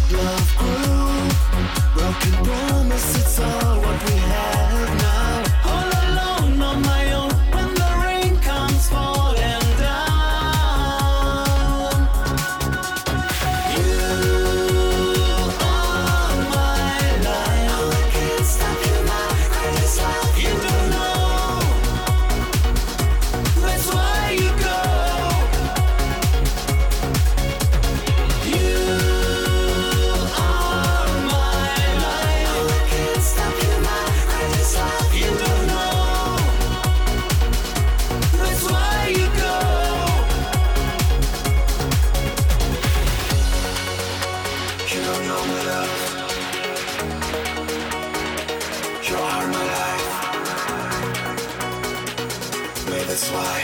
love grew. Broken promise, it's all what we have now. All alone on my own when the rain comes falling down. You are my life. Oh, I can't stop you, my greatest love. You don't know, that's why you go. You are my life. Oh, I can't stop you, my greatest love. You don't know, that's why you go. You don't know my love. You are my life. Maybe that's why.